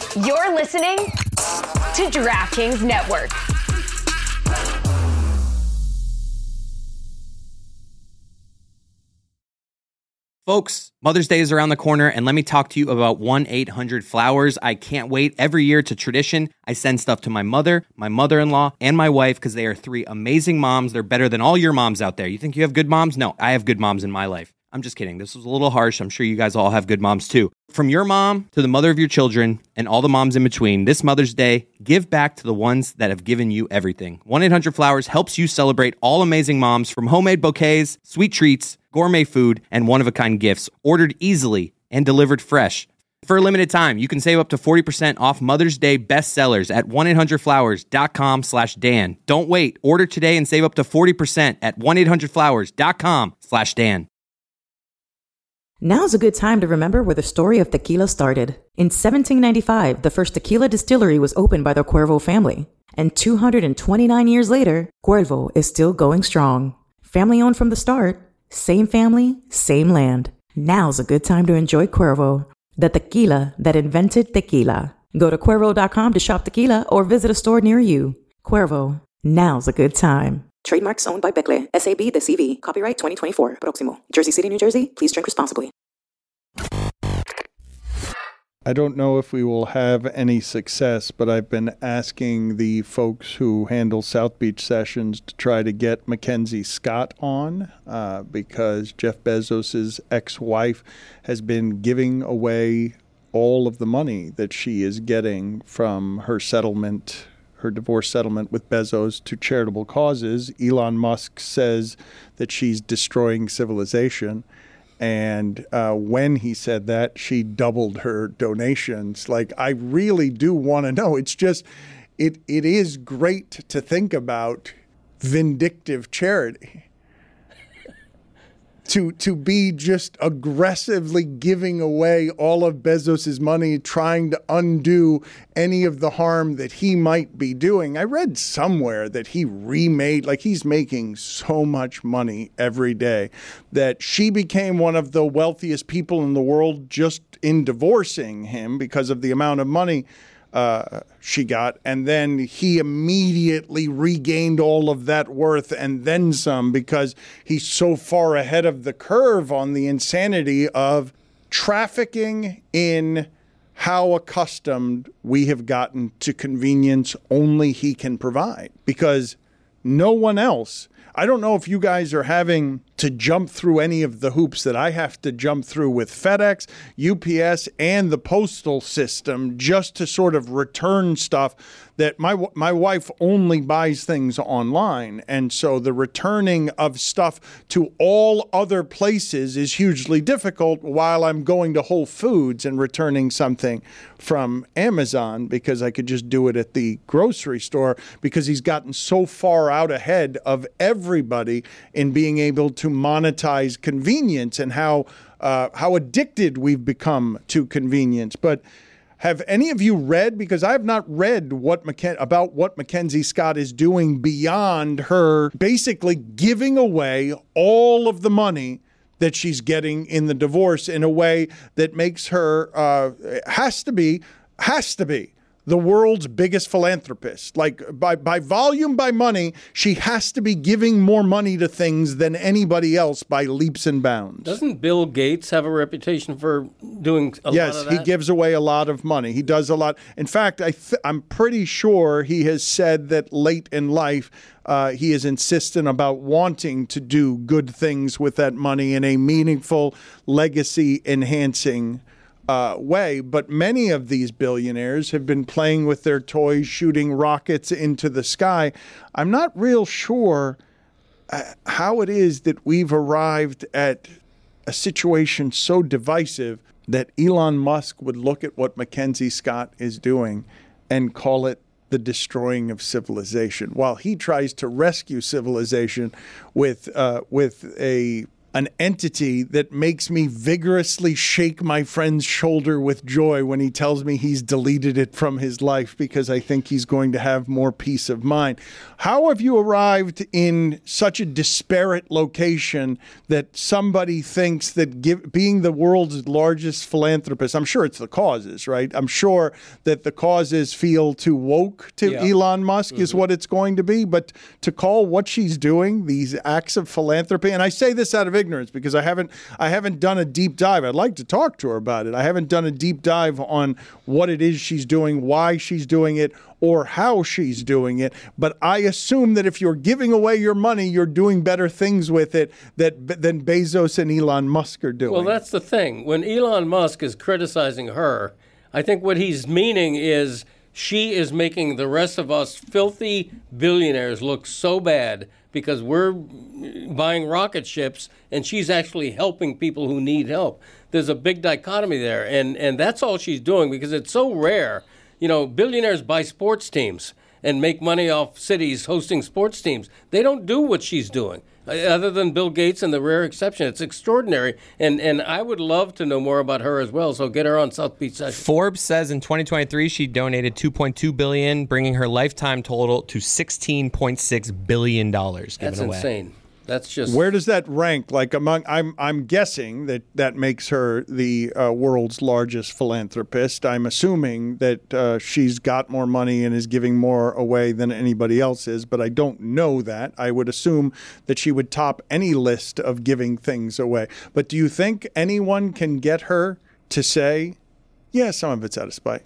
You're listening to DraftKings Network. Folks, Mother's Day is around the corner, and let me talk to you about 1-800-Flowers. I can't wait. Every year, it's a tradition. I send stuff to my mother, my mother-in-law, and my wife because they are three amazing moms. They're better than all your moms out there. You think you have good moms? No, I have good moms in my life. I'm just kidding. This was a little harsh. I'm sure you guys all have good moms too. From your mom to the mother of your children and all the moms in between, this Mother's Day, give back to the ones that have given you everything. 1-800-Flowers helps you celebrate all amazing moms, from homemade bouquets, sweet treats, gourmet food, and one-of-a-kind gifts, ordered easily and delivered fresh. For a limited time, you can save up to 40% off Mother's Day bestsellers at 1-800-Flowers.com/Dan. Don't wait. Order today and save up to 40% at 1-800-Flowers.com/Dan. Now's a good time to remember where the story of tequila started. In 1795, the first tequila distillery was opened by the Cuervo family. And 229 years later, Cuervo is still going strong. Family owned from the start, same family, same land. Now's a good time to enjoy Cuervo, the tequila that invented tequila. Go to Cuervo.com to shop tequila or visit a store near you. Cuervo, now's a good time. Trademarks owned by Becle, SAB The CV. Copyright 2024. Proximo. Jersey City, New Jersey. Please drink responsibly. I don't know if we will have any success, but I've been asking the folks who handle South Beach sessions to try to get Mackenzie Scott on because Jeff Bezos' ex-wife has been giving away all of the money that she is getting from her settlement, her divorce settlement with Bezos, to charitable causes. Elon Musk says that she's destroying civilization. And when he said that, she doubled her donations. Like, I really do want to know. It's just, it is great to think about vindictive charity. To be just aggressively giving away all of Bezos's money, trying to undo any of the harm that he might be doing. I read somewhere that he remade, like, he's making so much money every day that she became one of the wealthiest people in the world just in divorcing him because of the amount of money she got, and then he immediately regained all of that worth and then some because he's so far ahead of the curve on the insanity of trafficking in how accustomed we have gotten to convenience only he can provide, because no one else. I don't know if you guys are having to jump through any of the hoops that I have to jump through with FedEx, UPS, and the postal system just to sort of return stuff that my wife only buys things online. And so the returning of stuff to all other places is hugely difficult while I'm going to Whole Foods and returning something from Amazon because I could just do it at the grocery store, because he's gotten so far out ahead of everybody in being able to monetize convenience and how addicted we've become to convenience. But have any of you read, because I have not read about what Mackenzie Scott is doing beyond her basically giving away all of the money that she's getting in the divorce in a way that makes her has to be the world's biggest philanthropist. Like, by volume, by money, she has to be giving more money to things than anybody else by leaps and bounds. Doesn't Bill Gates have a reputation for doing a lot of that? Yes, he gives away a lot of money. He does a lot. In fact, I'm pretty sure he has said that late in life, he is insistent about wanting to do good things with that money in a meaningful, legacy-enhancing way. But many of these billionaires have been playing with their toys, shooting rockets into the sky. I'm not real sure how it is that we've arrived at a situation so divisive that Elon Musk would look at what Mackenzie Scott is doing and call it the destroying of civilization, while he tries to rescue civilization with a an entity that makes me vigorously shake my friend's shoulder with joy when he tells me he's deleted it from his life because I think he's going to have more peace of mind. How have you arrived in such a disparate location that somebody thinks that being the world's largest philanthropist, I'm sure it's the causes, right? I'm sure that the causes feel too woke to Elon Musk is what it's going to be, but to call what she's doing these acts of philanthropy, and I say this out of ignorance because I haven't done a deep dive. I'd like to talk to her about it. I haven't done a deep dive on what it is she's doing, why she's doing it, or how she's doing it. But I assume that if you're giving away your money, you're doing better things with it than Bezos and Elon Musk are doing. Well, that's the thing. When Elon Musk is criticizing her, I think what he's meaning is she is making the rest of us filthy billionaires look so bad because we're buying rocket ships and she's actually helping people who need help. There's a big dichotomy there, and that's all she's doing because it's so rare. You know, billionaires buy sports teams and make money off cities hosting sports teams. They don't do what she's doing, other than Bill Gates and the rare exception. It's extraordinary, and I would love to know more about her as well, so get her on South Beach Sessions. Forbes says in 2023 she donated $2.2 billion, bringing her lifetime total to $16.6 billion given away. That's insane. That's just... Where does that rank? Like among, I'm guessing that makes her the world's largest philanthropist. I'm assuming that she's got more money and is giving more away than anybody else is, but I don't know that. I would assume that she would top any list of giving things away. But do you think anyone can get her to say, yeah, some of it's out of spite?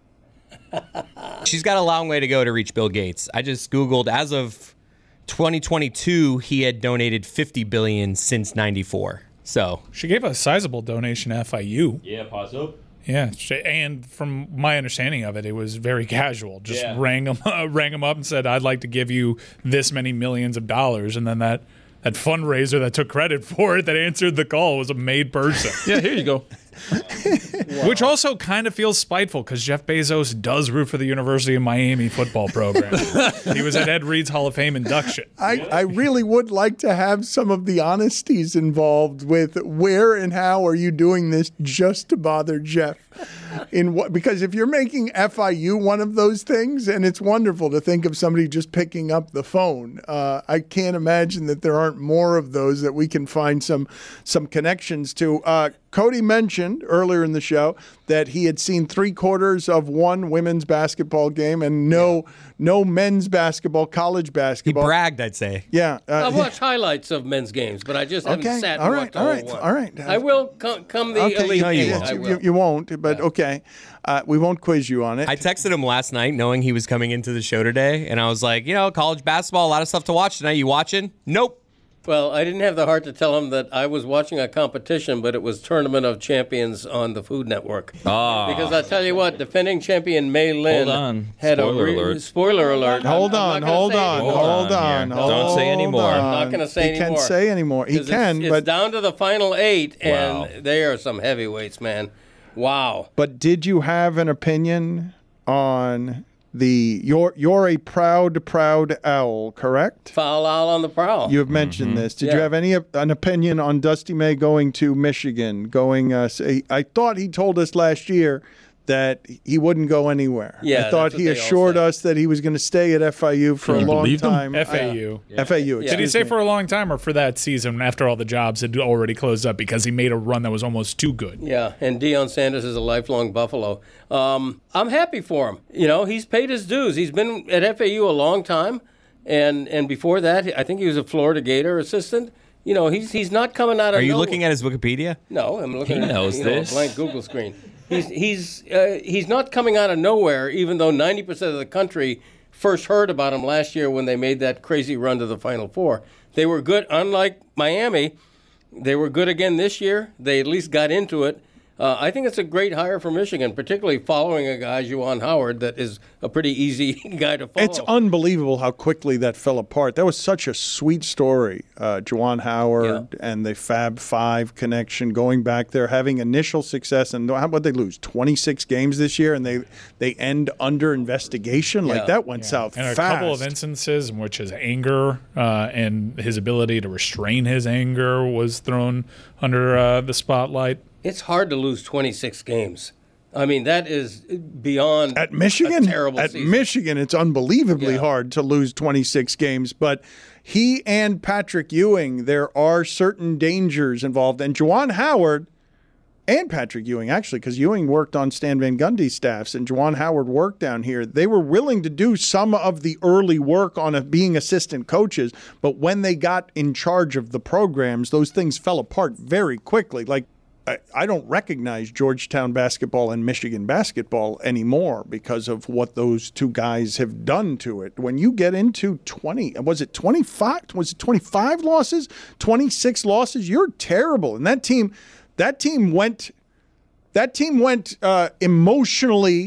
She's got a long way to go to reach Bill Gates. I just Googled, as of 2022, he had donated $50 billion since '94. So she gave a sizable donation to FIU. Yeah, possible. Yeah, and from my understanding of it, it was very casual. Just rang him up and said, "I'd like to give you this many millions of dollars," and then that fundraiser that took credit for it, that answered the call, was a made person. Yeah, here you go. Wow. Which also kind of feels spiteful because Jeff Bezos does root for the University of Miami football program. He was at Ed Reed's Hall of Fame induction. I really would like to have some of the honesties involved with where and how are you doing this just to bother Jeff? Because if you're making FIU one of those things, and it's wonderful to think of somebody just picking up the phone, I can't imagine that there aren't more of those that we can find some connections to. Cody mentioned earlier in the show that he had seen 3/4 of one women's basketball game and no men's basketball, college he basketball. bragged, I'd say. Yeah. I've watched highlights of men's games, but I just haven't sat and watched the whole one. All right. I will come the elite game. You won't, but okay. We won't quiz you on it. I texted him last night knowing he was coming into the show today, and I was like, college basketball, a lot of stuff to watch tonight. You watching? Nope. Well, I didn't have the heart to tell him that I was watching a competition, but it was Tournament of Champions on the Food Network. Because I tell you what, defending champion Mei Lin had spoiler alert. Hold on. Don't say anymore. I'm not going to say anymore. He can't say anymore. He can, it's but down to the final 8, and they are some heavyweights, man. Wow. But did you have an opinion on you're a proud owl, correct? Foul owl on the prowl. You have mentioned this. Did you have an opinion on Dusty May going to Michigan? I thought he told us last year that he wouldn't go anywhere. Yeah, I thought he assured us that he was going to stay at FIU for a long time. FAU. FAU. Did he say for a long time or for that season after all the jobs had already closed up because he made a run that was almost too good? Yeah, and Deion Sanders is a lifelong Buffalo. I'm happy for him. He's paid his dues. He's been at FAU a long time, and before that, I think he was a Florida Gator assistant. He's not coming out of. Are you looking at his Wikipedia? No, I'm looking at this. A blank Google screen. He's not coming out of nowhere, even though 90% of the country first heard about him last year when they made that crazy run to the Final Four. They were good, unlike Miami. They were good again this year. They at least got into it. I think it's a great hire for Michigan, particularly following a guy, Juwan Howard, that is a pretty easy guy to follow. It's unbelievable how quickly that fell apart. That was such a sweet story. Juwan Howard and the Fab Five connection, going back there, having initial success. And how about they lose 26 games this year, and they end under investigation? Like, that went south and fast. a couple of instances in which his anger and his ability to restrain his anger was thrown under the spotlight. It's hard to lose 26 games. I mean, that is beyond At Michigan, a terrible season. Michigan, it's unbelievably hard to lose 26 games. But he and Patrick Ewing, there are certain dangers involved. And Juwan Howard and Patrick Ewing, actually, because Ewing worked on Stan Van Gundy's staffs and Juwan Howard worked down here, they were willing to do some of the early work on being assistant coaches. But when they got in charge of the programs, those things fell apart very quickly. Like, I don't recognize Georgetown basketball and Michigan basketball anymore because of what those two guys have done to it. When you get into 25 losses, 26 losses, you're terrible. And that team went emotionally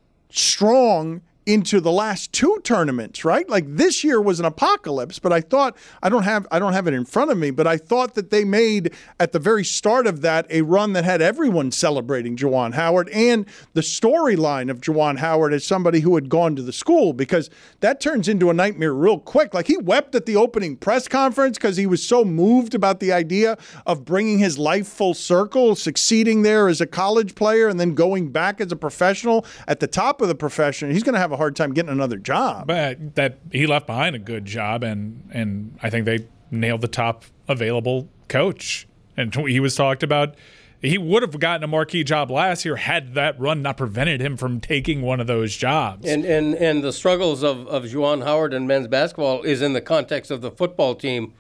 strong into the last two tournaments, right? Like, this year was an apocalypse, but I thought, I don't have it in front of me, but I thought that they made at the very start of that a run that had everyone celebrating Juwan Howard and the storyline of Juwan Howard as somebody who had gone to the school, because that turns into a nightmare real quick. Like, he wept at the opening press conference because he was so moved about the idea of bringing his life full circle, succeeding there as a college player and then going back as a professional at the top of the profession. He's going to have a hard time getting another job. But that he left behind a good job, and I think they nailed the top available coach. And he was talked about. He would have gotten a marquee job last year had that run not prevented him from taking one of those jobs. And the struggles of Juwan Howard and men's basketball is in the context of the football team,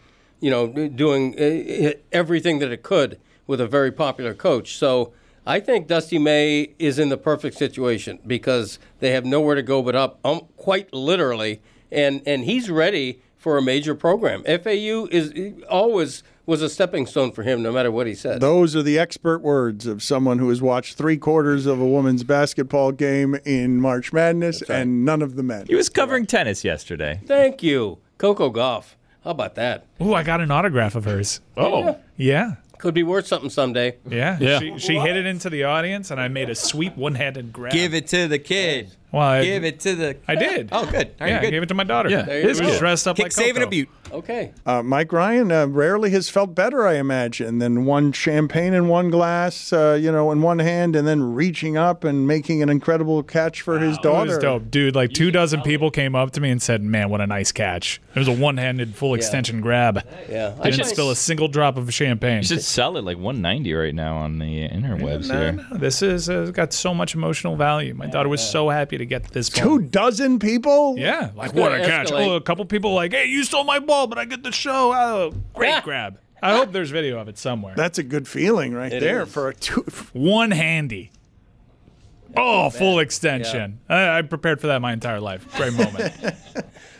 doing everything that it could with a very popular coach. So I think Dusty May is in the perfect situation because they have nowhere to go but up, quite literally, and he's ready for a major program. FAU is always was a stepping stone for him, no matter what he said. Those are the expert words of someone who has watched 3/4 of a women's basketball game in March Madness and none of the men. He was covering tennis yesterday. Thank you, Coco Gauff. How about that? Oh, I got an autograph of hers. Oh. Yeah. Could be worth something someday. Yeah. She hit it into the audience, and I made a sweet one-handed grab. Give it to the kid. Well, Give it to the. I did. Oh, good. All right, I good. gave it to my daughter. Yeah, There you It go. was dressed up Kick, like save, and Coco. a butte. Okay. Mike Ryan rarely has felt better, I imagine, than one champagne in one glass, in one hand, and then reaching up and making an incredible catch for his daughter. It was dope. Dude, like 24 people came up to me and said, man, what a nice catch. It was a one-handed full extension grab. Yeah. Didn't spill a single drop of champagne. You should sell it like $190 right now on the interwebs here. No, this is got so much emotional value. My daughter was so happy to get this ball. 24 people? Yeah, like It's what gonna a catch. escalate. Oh, a couple people like, hey, you stole my ball, but I get the show. Oh, great grab. I hope there's video of it somewhere. That's a good feeling right there is. for a One handy. Oh, full extension. I prepared for that my entire life. Great moment.